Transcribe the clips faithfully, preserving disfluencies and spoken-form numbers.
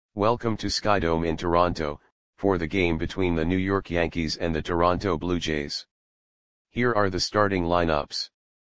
Welcome to Skydome in Toronto, for the game between the New York Yankees and the Toronto Blue Jays. Here are the starting lineups.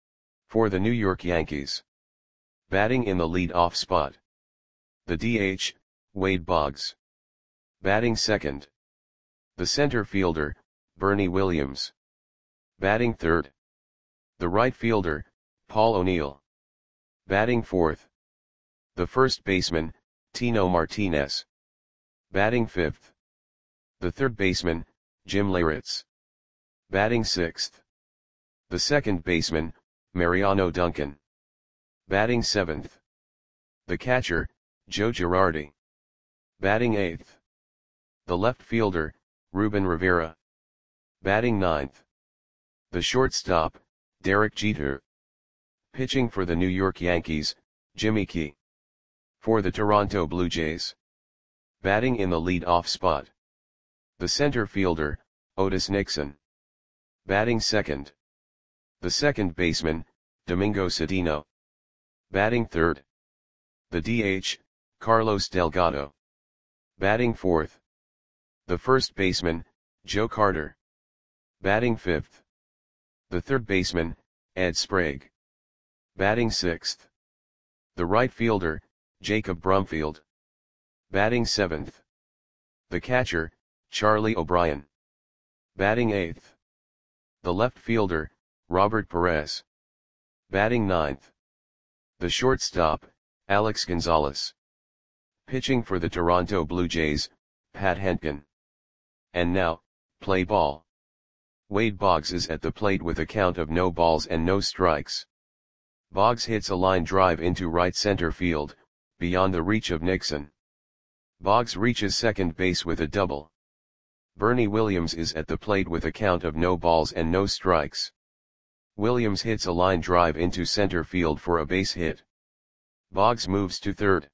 For the New York Yankees. Batting in the lead-off spot. The D H, Wade Boggs. Batting second. The center fielder, Bernie Williams. Batting third. The right fielder, Paul O'Neill. Batting fourth. The first baseman, Tino Martinez. Batting fifth. The third baseman, Jim Leyritz. Batting sixth. The second baseman, Mariano Duncan. Batting seventh. The catcher, Joe Girardi. Batting eighth. The left fielder, Ruben Rivera. Batting ninth. The shortstop, Derek Jeter. Pitching for the New York Yankees, Jimmy Key. For the Toronto Blue Jays. Batting in the lead-off spot. The center fielder, Otis Nixon. Batting second. The second baseman, Domingo Cedeno. Batting third. The D H, Carlos Delgado. Batting fourth. The first baseman, Joe Carter. Batting fifth. The third baseman, Ed Sprague. Batting sixth. The right fielder, Jacob Brumfield. Batting seventh. The catcher, Charlie O'Brien. Batting eighth. The left fielder, Robert Perez. Batting ninth. The shortstop, Alex Gonzalez. Pitching for the Toronto Blue Jays, Pat Hentgen. And now, play ball. Wade Boggs is at the plate with a count of no balls and no strikes. Boggs hits a line drive into right center field, beyond the reach of Nixon. Boggs reaches second base with a double. Bernie Williams is at the plate with a count of no balls and no strikes. Williams hits a line drive into center field for a base hit. Boggs moves to third.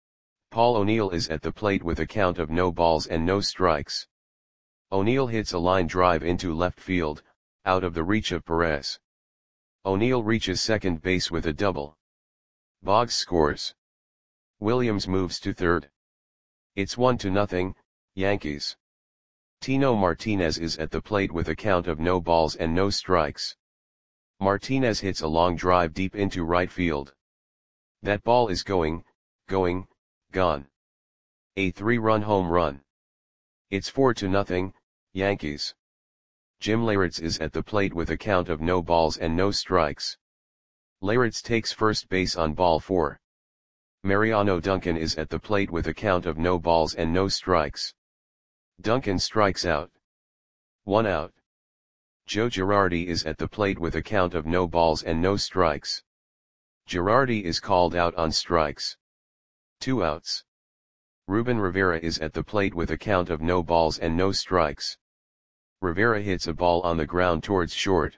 Paul O'Neill is at the plate with a count of no balls and no strikes. O'Neill hits a line drive into left field, out of the reach of Perez. O'Neill reaches second base with a double. Boggs scores. Williams moves to third. It's one to nothing, Yankees. Tino Martinez is at the plate with a count of no balls and no strikes. Martinez hits a long drive deep into right field. That ball is going, going, gone. A three-run home run. It's four to nothing, Yankees. Jim Leyritz is at the plate with a count of no balls and no strikes. Leyritz takes first base on ball four. Mariano Duncan is at the plate with a count of no balls and no strikes. Duncan strikes out. One out. Joe Girardi is at the plate with a count of no balls and no strikes. Girardi is called out on strikes. Two outs. Ruben Rivera is at the plate with a count of no balls and no strikes. Rivera hits a ball on the ground towards short.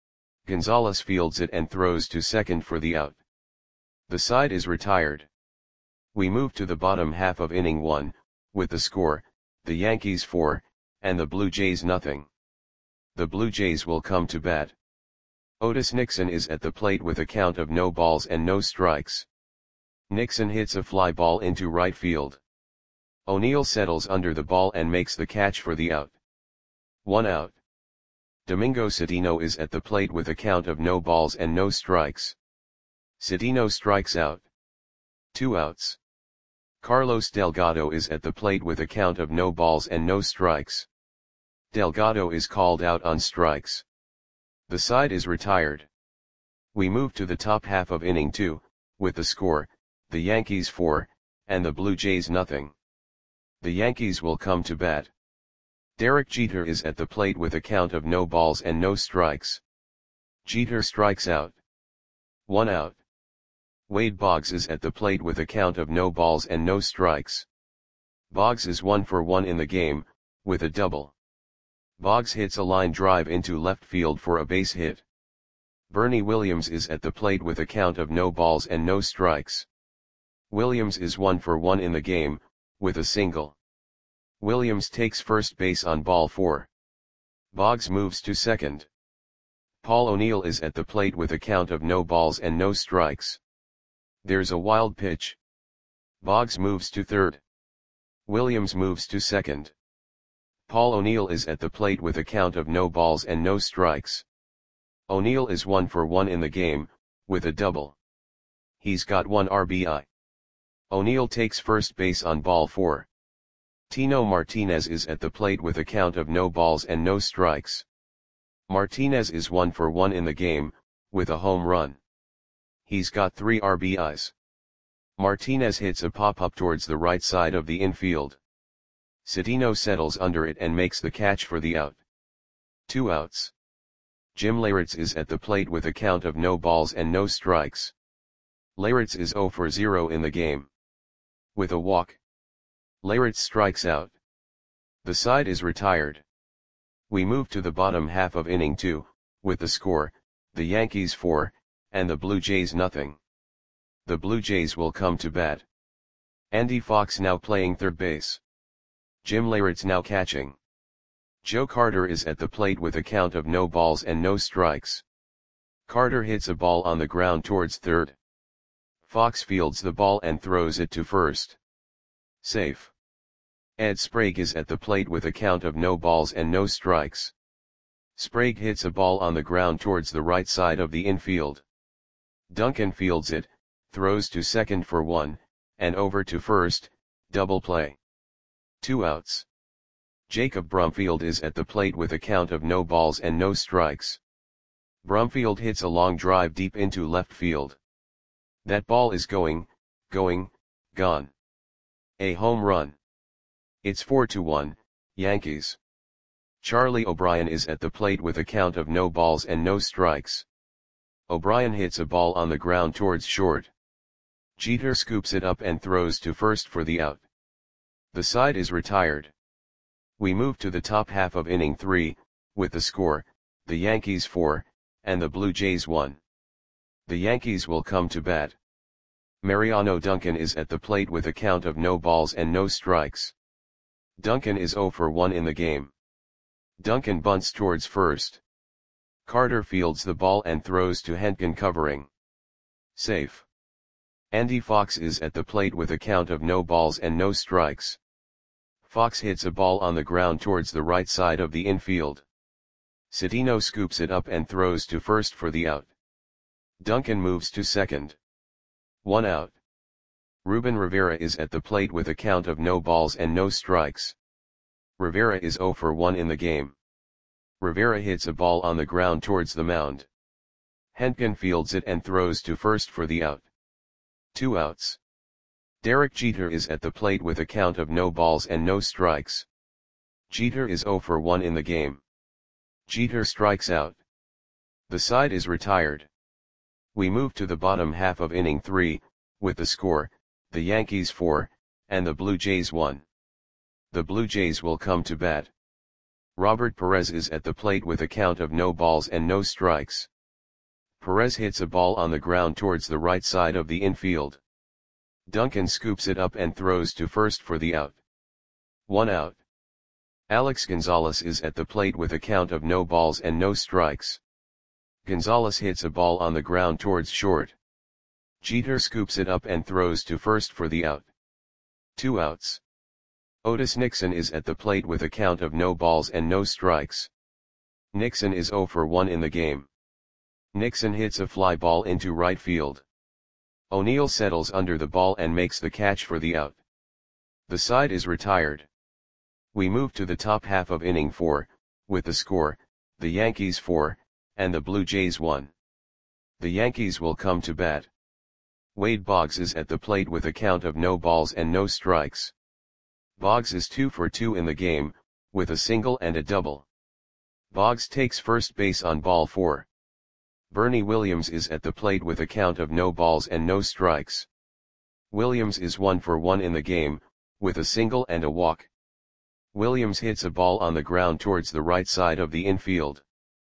Gonzalez fields it and throws to second for the out. The side is retired. We move to the bottom half of inning one, with the score, the Yankees four, and the Blue Jays nothing. The Blue Jays will come to bat. Otis Nixon is at the plate with a count of no balls and no strikes. Nixon hits a fly ball into right field. O'Neill settles under the ball and makes the catch for the out. One out. Domingo Cedeno is at the plate with a count of no balls and no strikes. Cedeno strikes out. Two outs. Carlos Delgado is at the plate with a count of no balls and no strikes. Delgado is called out on strikes. The side is retired. We move to the top half of inning two, with the score, the Yankees four, and the Blue Jays nothing. The Yankees will come to bat. Derek Jeter is at the plate with a count of no balls and no strikes. Jeter strikes out. One out. Wade Boggs is at the plate with a count of no balls and no strikes. Boggs is one for one in the game, with a double. Boggs hits a line drive into left field for a base hit. Bernie Williams is at the plate with a count of no balls and no strikes. Williams is one for one in the game, with a single. Williams takes first base on ball four. Boggs moves to second. Paul O'Neill is at the plate with a count of no balls and no strikes. There's a wild pitch. Boggs moves to third. Williams moves to second. Paul O'Neill is at the plate with a count of no balls and no strikes. O'Neill is one for one in the game, with a double. He's got one R B I. O'Neill takes first base on ball four. Tino Martinez is at the plate with a count of no balls and no strikes. Martinez is one for one in the game, with a home run. He's got three R B Is. Martinez hits a pop-up towards the right side of the infield. Citino settles under it and makes the catch for the out. Two outs. Jim Leyritz is at the plate with a count of no balls and no strikes. Leyritz is zero for zero in the game. With a walk, Leyritz strikes out. The side is retired. We move to the bottom half of inning two, with the score, the Yankees four, and the Blue Jays nothing. The Blue Jays will come to bat. Andy Fox now playing third base. Jim Leyritz now catching. Joe Carter is at the plate with a count of no balls and no strikes. Carter hits a ball on the ground towards third. Fox fields the ball and throws it to first. Safe. Ed Sprague is at the plate with a count of no balls and no strikes. Sprague hits a ball on the ground towards the right side of the infield. Duncan fields it, throws to second for one, and over to first, double play. Two outs. Jacob Brumfield is at the plate with a count of no balls and no strikes. Brumfield hits a long drive deep into left field. That ball is going, going, gone. A home run. It's four to one, Yankees. Charlie O'Brien is at the plate with a count of no balls and no strikes. O'Brien hits a ball on the ground towards short. Jeter scoops it up and throws to first for the out. The side is retired. We move to the top half of inning three, with the score, the Yankees four, and the Blue Jays one. The Yankees will come to bat. Mariano Duncan is at the plate with a count of no balls and no strikes. Duncan is zero for one in the game. Duncan bunts towards first. Carter fields the ball and throws to Henkin covering. Safe. Andy Fox is at the plate with a count of no balls and no strikes. Fox hits a ball on the ground towards the right side of the infield. Citino scoops it up and throws to first for the out. Duncan moves to second. One out. Ruben Rivera is at the plate with a count of no balls and no strikes. Rivera is zero for one in the game. Rivera hits a ball on the ground towards the mound. Henkin fields it and throws to first for the out. Two outs. Derek Jeter is at the plate with a count of no balls and no strikes. Jeter is zero for one in the game. Jeter strikes out. The side is retired. We move to the bottom half of inning three, with the score, the Yankees four, and the Blue Jays one. The Blue Jays will come to bat. Robert Perez is at the plate with a count of no balls and no strikes. Perez hits a ball on the ground towards the right side of the infield. Duncan scoops it up and throws to first for the out. One out. Alex Gonzalez is at the plate with a count of no balls and no strikes. Gonzalez hits a ball on the ground towards short. Jeter scoops it up and throws to first for the out. Two outs. Otis Nixon is at the plate with a count of no balls and no strikes. Nixon is zero for one in the game. Nixon hits a fly ball into right field. O'Neill settles under the ball and makes the catch for the out. The side is retired. We move to the top half of inning four, with the score, the Yankees four, and the Blue Jays one. The Yankees will come to bat. Wade Boggs is at the plate with a count of no balls and no strikes. Boggs is two for two in the game, with a single and a double. Boggs takes first base on ball four. Bernie Williams is at the plate with a count of no balls and no strikes. Williams is one for one in the game, with a single and a walk. Williams hits a ball on the ground towards the right side of the infield.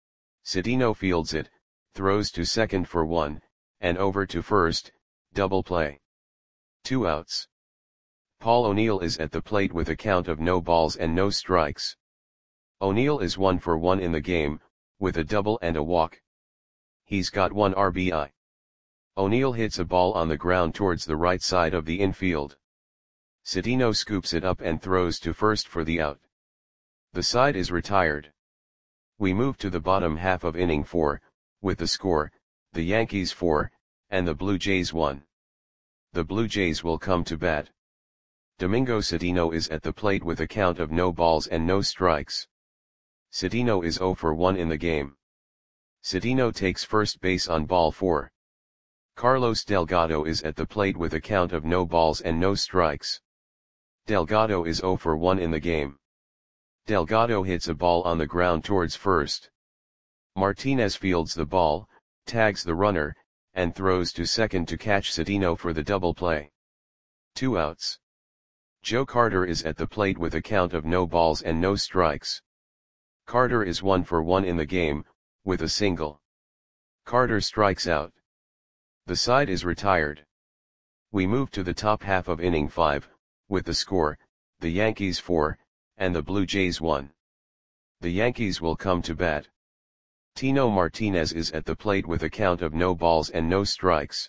Citino fields it, throws to second for one, and over to first, double play. Two outs. Paul O'Neill is at the plate with a count of no balls and no strikes. O'Neill is one for one in the game, with a double and a walk. He's got one R B I. O'Neill hits a ball on the ground towards the right side of the infield. Cedeno scoops it up and throws to first for the out. The side is retired. We move to the bottom half of inning four, with the score, the Yankees four, and the Blue Jays one. The Blue Jays will come to bat. Domingo Cedeno is at the plate with a count of no balls and no strikes. Cedeno is oh for one in the game. Cedeno takes first base on ball four. Carlos Delgado is at the plate with a count of no balls and no strikes. Delgado is oh for one in the game. Delgado hits a ball on the ground towards first. Martinez fields the ball, tags the runner, and throws to second to catch Cedeno for the double play. Two outs. Joe Carter is at the plate with a count of no balls and no strikes. Carter is one for one in the game, with a single. Carter strikes out. The side is retired. We move to the top half of inning five, with the score, the Yankees four, and the Blue Jays one. The Yankees will come to bat. Tino Martinez is at the plate with a count of no balls and no strikes.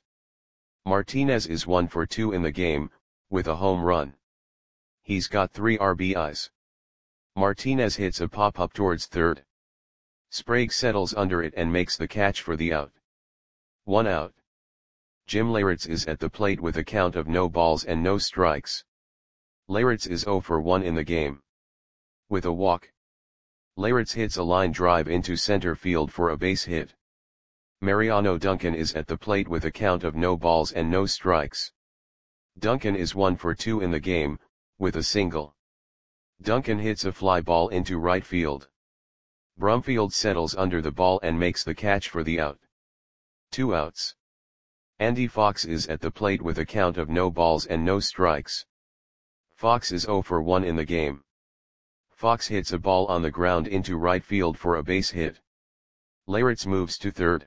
Martinez is one for two in the game, with a home run. He's got three R B Is. Martinez hits a pop-up towards third. Sprague settles under it and makes the catch for the out. One out. Jim Leyritz is at the plate with a count of no balls and no strikes. Leyritz is oh for one in the game. With a walk. Leyritz hits a line drive into center field for a base hit. Mariano Duncan is at the plate with a count of no balls and no strikes. Duncan is one for two in the game, with a single. Duncan hits a fly ball into right field. Brumfield settles under the ball and makes the catch for the out. Two outs. Andy Fox is at the plate with a count of no balls and no strikes. Fox is oh for one in the game. Fox hits a ball on the ground into right field for a base hit. Leyritz moves to third.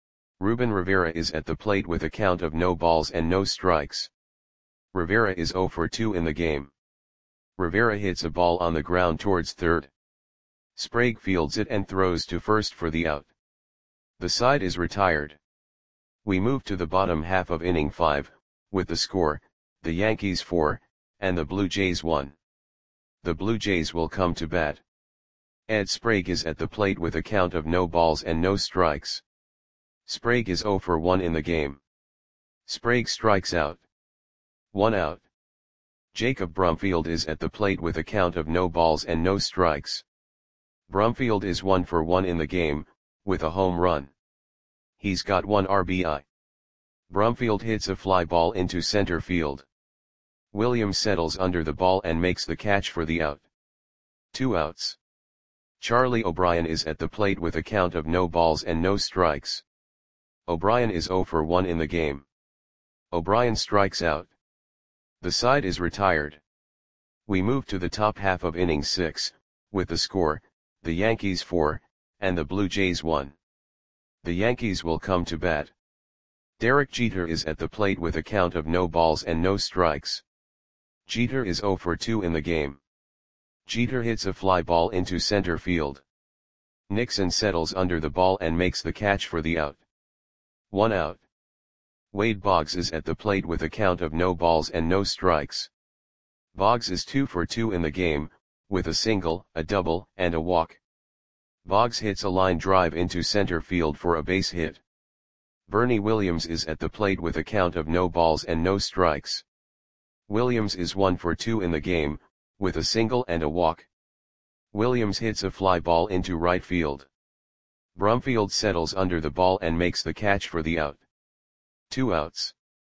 Ruben Rivera is at the plate with a count of no balls and no strikes. Rivera is oh for two in the game. Rivera hits a ball on the ground towards third. Sprague fields it and throws to first for the out. The side is retired. We move to the bottom half of inning five, with the score, the Yankees four, and the Blue Jays one. The Blue Jays will come to bat. Ed Sprague is at the plate with a count of no balls and no strikes. Sprague is oh for one in the game. Sprague strikes out. One out. Jacob Brumfield is at the plate with a count of no balls and no strikes. Brumfield is one for one in the game, with a home run. He's got one R B I. Brumfield hits a fly ball into center field. Williams settles under the ball and makes the catch for the out. Two outs. Charlie O'Brien is at the plate with a count of no balls and no strikes. O'Brien is oh for one in the game. O'Brien strikes out. The side is retired. We move to the top half of inning six, with the score, the Yankees four, and the Blue Jays one. The Yankees will come to bat. Derek Jeter is at the plate with a count of no balls and no strikes. Jeter is oh for two in the game. Jeter hits a fly ball into center field. Nixon settles under the ball and makes the catch for the out. One out. Wade Boggs is at the plate with a count of no balls and no strikes. Boggs is two for two in the game, with a single, a double, and a walk. Boggs hits a line drive into center field for a base hit. Bernie Williams is at the plate with a count of no balls and no strikes. Williams is one for two in the game, with a single and a walk. Williams hits a fly ball into right field. Brumfield settles under the ball and makes the catch for the out. Two outs.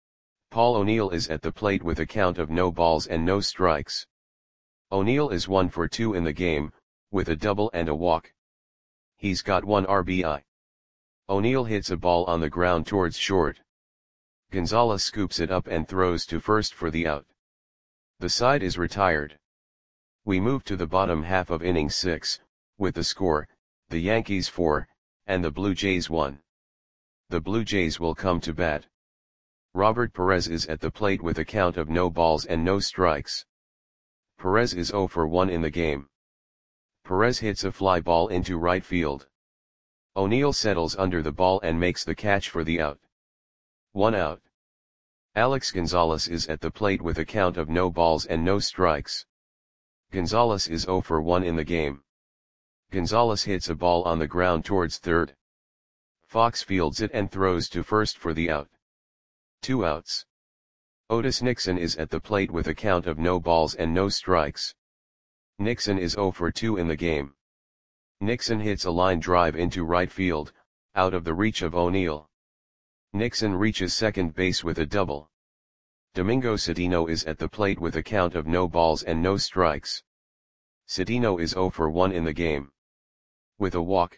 Paul O'Neill is at the plate with a count of no balls and no strikes. O'Neill is one for two in the game, with a double and a walk. He's got one R B I. O'Neill hits a ball on the ground towards short. Gonzalez scoops it up and throws to first for the out. The side is retired. We move to the bottom half of inning six, with the score, the Yankees four, and the Blue Jays one. The Blue Jays will come to bat. Robert Perez is at the plate with a count of no balls and no strikes. Perez is oh for one in the game. Perez hits a fly ball into right field. O'Neill settles under the ball and makes the catch for the out. One out. Alex Gonzalez is at the plate with a count of no balls and no strikes. Gonzalez is zero for one in the game. Gonzalez hits a ball on the ground towards third. Fox fields it and throws to first for the out. Two outs. Otis Nixon is at the plate with a count of no balls and no strikes. Nixon is zero for two in the game. Nixon hits a line drive into right field, out of the reach of O'Neill. Nixon reaches second base with a double. Domingo Cedeno is at the plate with a count of no balls and no strikes. Cedeno is zero for one in the game. With a walk,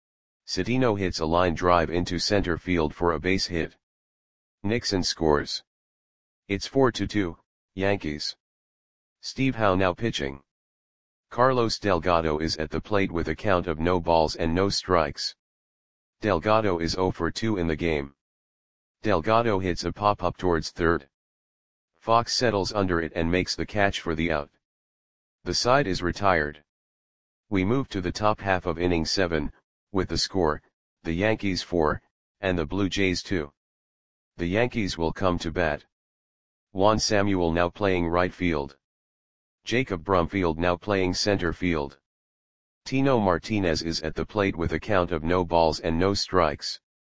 Cedeno hits a line drive into center field for a base hit. Nixon scores. It's four to two, Yankees. Steve Howe now pitching. Carlos Delgado is at the plate with a count of no balls and no strikes. Delgado is zero for two in the game. Delgado hits a pop-up towards third. Fox settles under it and makes the catch for the out. The side is retired. We move to the top half of inning seven, with the score, the Yankees four, and the Blue Jays two. The Yankees will come to bat. Juan Samuel now playing right field. Jacob Brumfield now playing center field. Tino Martinez is at the plate with a count of no balls and no strikes.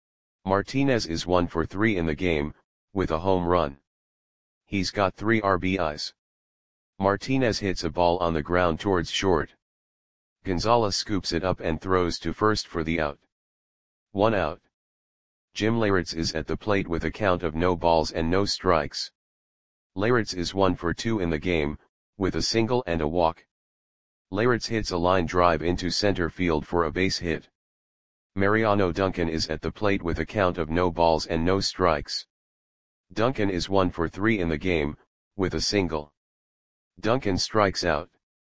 Martinez is one for three in the game, with a home run. He's got three R B Is. Martinez hits a ball on the ground towards short. Gonzalez scoops it up and throws to first for the out. One out. Jim Leyritz is at the plate with a count of no balls and no strikes. Leyritz is one for two in the game, with a single and a walk. Leyritz hits a line drive into center field for a base hit. Mariano Duncan is at the plate with a count of no balls and no strikes. Duncan is one for three in the game, with a single. Duncan strikes out.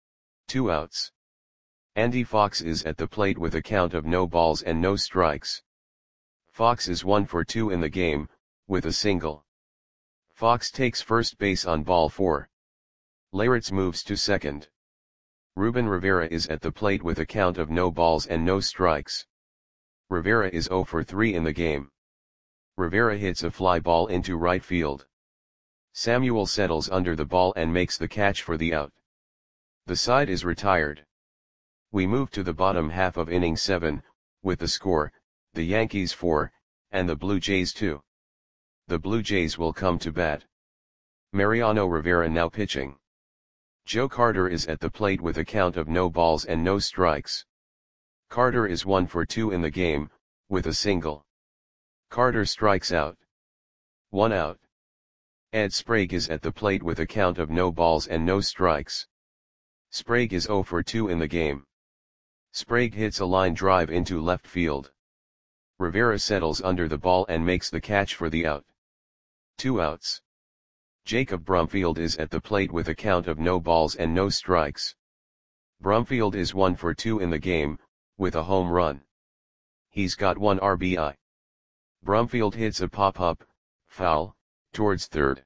Two outs. Andy Fox is at the plate with a count of no balls and no strikes. Fox is one for two in the game, with a single. Fox takes first base on ball four. Leyritz moves to second. Ruben Rivera is at the plate with a count of no balls and no strikes. Rivera is zero for three in the game. Rivera hits a fly ball into right field. Samuel settles under the ball and makes the catch for the out. The side is retired. We move to the bottom half of inning seven, with the score, the Yankees four, and the Blue Jays two. The Blue Jays will come to bat. Mariano Rivera now pitching. Joe Carter is at the plate with a count of no balls and no strikes. Carter is one for two in the game, with a single. Carter strikes out. One out. Ed Sprague is at the plate with a count of no balls and no strikes. Sprague is zero for two in the game. Sprague hits a line drive into left field. Rivera settles under the ball and makes the catch for the out. Two outs. Jacob Brumfield is at the plate with a count of no balls and no strikes. Brumfield is one for two in the game, with a home run. He's got one R B I. Brumfield hits a pop-up, foul, towards third.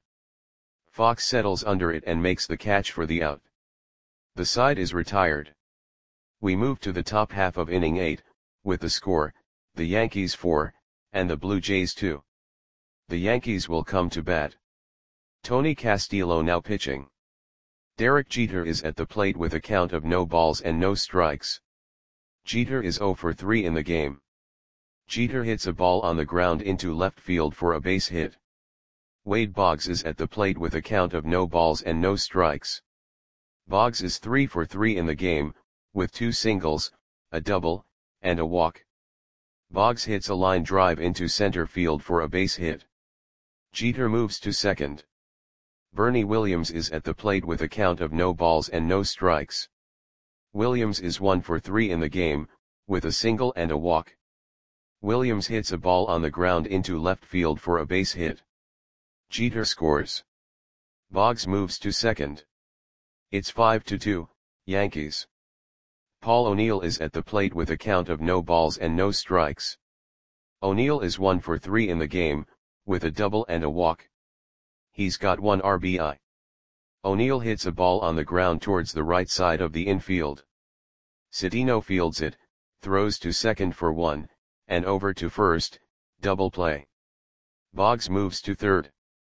Fox settles under it and makes the catch for the out. The side is retired. We move to the top half of inning eight, with the score, the Yankees four, and the Blue Jays two. The Yankees will come to bat. Tony Castillo now pitching. Derek Jeter is at the plate with a count of no balls and no strikes. Jeter is zero for three in the game. Jeter hits a ball on the ground into left field for a base hit. Wade Boggs is at the plate with a count of no balls and no strikes. Boggs is three for three in the game, with two singles, a double, and a walk. Boggs hits a line drive into center field for a base hit. Jeter moves to second. Bernie Williams is at the plate with a count of no balls and no strikes. Williams is one for three in the game, with a single and a walk. Williams hits a ball on the ground into left field for a base hit. Jeter scores. Boggs moves to second. It's five to two, Yankees. Paul O'Neill is at the plate with a count of no balls and no strikes. O'Neill is one for three in the game, with a double and a walk. He's got one R B I. O'Neill hits a ball on the ground towards the right side of the infield. Cedeno fields it, throws to second for one, and over to first, double play. Boggs moves to third.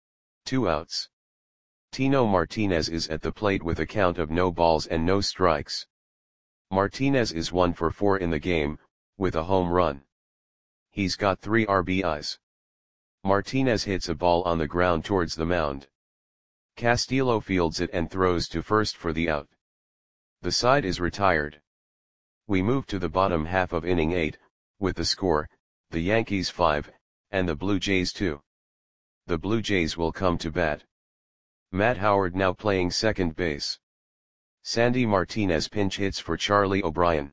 Two outs. Tino Martinez is at the plate with a count of no balls and no strikes. Martinez is one for four in the game, with a home run. He's got three R B Is. Martinez hits a ball on the ground towards the mound. Castillo fields it and throws to first for the out. The side is retired. We move to the bottom half of inning eight, with the score, the Yankees five, and the Blue Jays two. The Blue Jays will come to bat. Matt Howard now playing second base. Sandy Martinez pinch hits for Charlie O'Brien.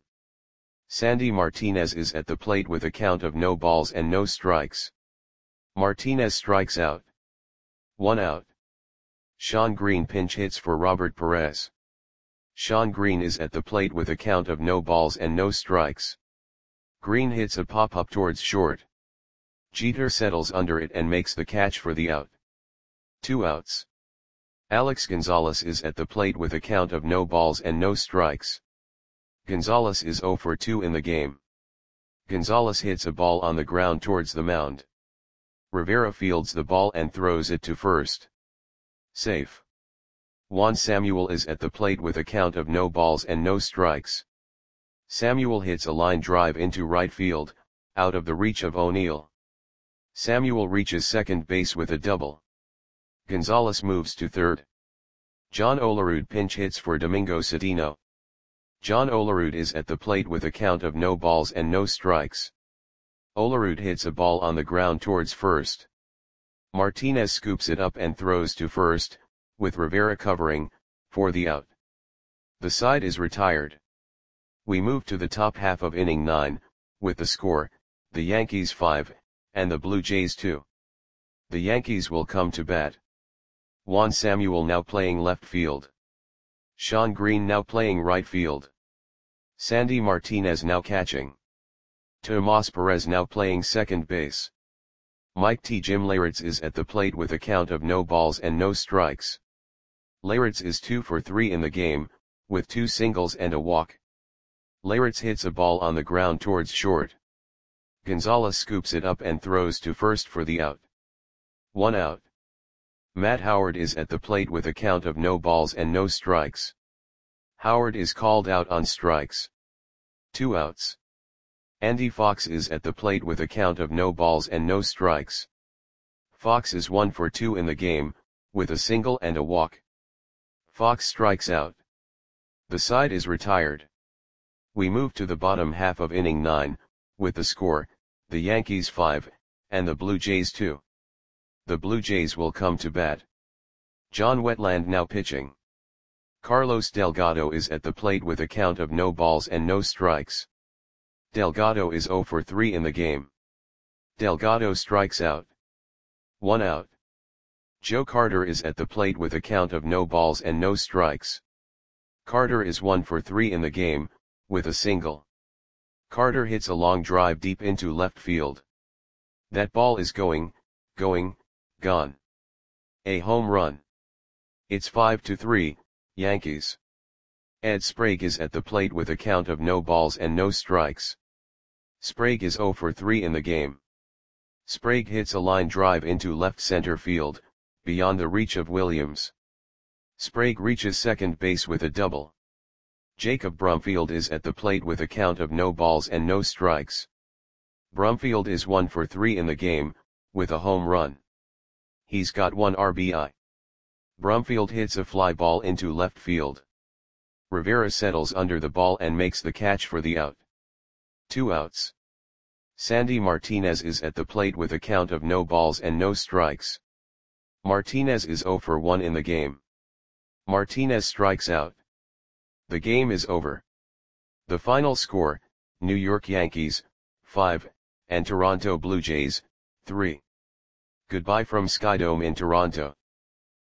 Sandy Martinez is at the plate with a count of no balls and no strikes. Martinez strikes out. One out. Sean Green pinch hits for Robert Perez. Sean Green is at the plate with a count of no balls and no strikes. Green hits a pop-up towards short. Jeter settles under it and makes the catch for the out. Two outs. Alex Gonzalez is at the plate with a count of no balls and no strikes. Gonzalez is zero for two in the game. Gonzalez hits a ball on the ground towards the mound. Rivera fields the ball and throws it to first. Safe. Juan Samuel is at the plate with a count of no balls and no strikes. Samuel hits a line drive into right field, out of the reach of O'Neill. Samuel reaches second base with a double. Gonzalez moves to third. John Olerud pinch hits for Domingo Cedeno. John Olerud is at the plate with a count of no balls and no strikes. Olerud hits a ball on the ground towards first. Martinez scoops it up and throws to first, with Rivera covering, for the out. The side is retired. We move to the top half of inning nine, with the score, the Yankees five, and the Blue Jays two. The Yankees will come to bat. Juan Samuel now playing left field. Sean Green now playing right field. Sandy Martinez now catching. Tomas Perez now playing second base. Mike T. Jim Leyritz is at the plate with a count of no balls and no strikes. Leyritz is two for three in the game, with two singles and a walk. Leyritz hits a ball on the ground towards short. Gonzalez scoops it up and throws to first for the out. One out. Matt Howard is at the plate with a count of no balls and no strikes. Howard is called out on strikes. Two outs. Andy Fox is at the plate with a count of no balls and no strikes. Fox is one for two in the game, with a single and a walk. Fox strikes out. The side is retired. We move to the bottom half of inning nine, with the score, the Yankees five, and the Blue Jays two. The Blue Jays will come to bat. John Wetland now pitching. Carlos Delgado is at the plate with a count of no balls and no strikes. Delgado is zero for three in the game. Delgado strikes out. One out. Joe Carter is at the plate with a count of no balls and no strikes. Carter is one for three in the game, with a single. Carter hits a long drive deep into left field. That ball is going, going, gone. A home run. It's five to three, Yankees. Ed Sprague is at the plate with a count of no balls and no strikes. Sprague is zero for three in the game. Sprague hits a line drive into left center field, beyond the reach of Williams. Sprague reaches second base with a double. Jacob Brumfield is at the plate with a count of no balls and no strikes. Brumfield is one for three in the game, with a home run. He's got one R B I. Brumfield hits a fly ball into left field. Rivera settles under the ball and makes the catch for the out. Two outs. Sandy Martinez is at the plate with a count of no balls and no strikes. Martinez is zero for one in the game. Martinez strikes out. The game is over. The final score, New York Yankees, five, and Toronto Blue Jays, three. Goodbye from Skydome in Toronto.